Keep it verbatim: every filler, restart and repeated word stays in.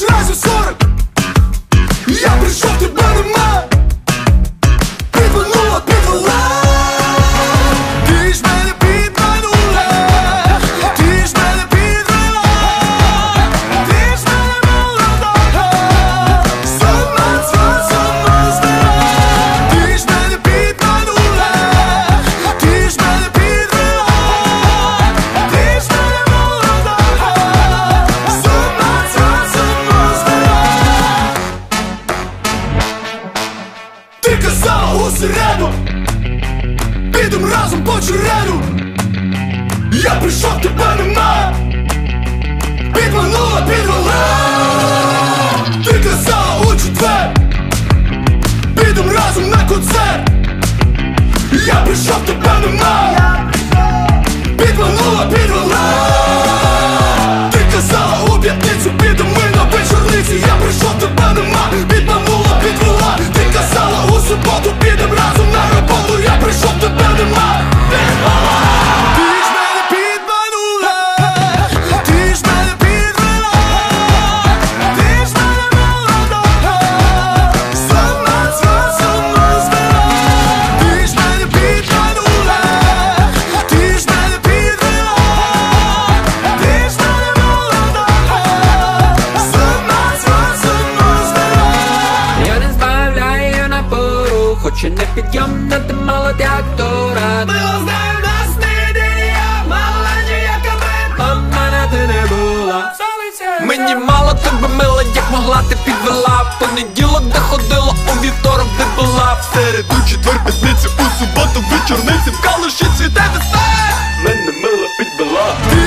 разів сорок. Я прийшов, тебе нема. Підманула, підвела. Ти ж мене підманула. Ти ж мене підвела. Ти ж мене молода. Сама, сама, сама звела. Ти ж мене підманула. Ти ж мене підвела. Ти ж мене молода. Сама, сама, сама звела. Ти казала усереду, підем разом по череду. Я прийшов, тебе нема. Підманула, підвела. Ти казала у четвер, підем разом на концерт. Я прийшов, тебе нема. Підманула, підвела. Ти казала у п'ятницю, підем ми на вечорниці. Я прийшов, тебе нема. Підманула, підвела. Ти казала у суботу, підем разом на роботу. Я прийшов, тебе нема. Підвела. Ти ж мене підманула. Ти ж мене підвела. Ти ж мене молода. Сама, сама, сама звела. Ти ж мене підманула. Ти ж мене підвела. Ти ж мене молода. Сама, сама, сама звела. Я не збавляю напору, хоч і непідйомна, ти молодь актора. Ми знаємо, нас не ідея. Мала ніяка ми. Мама, ти не була. Мені мало тебе мила, як могла, ти підвела. В понеділок, де ходила, у вівторок, де була. В середу, четвер, п'ятницю, у суботу, вечорниці. В калуші цвіте весна. Мене мила підвела. Ти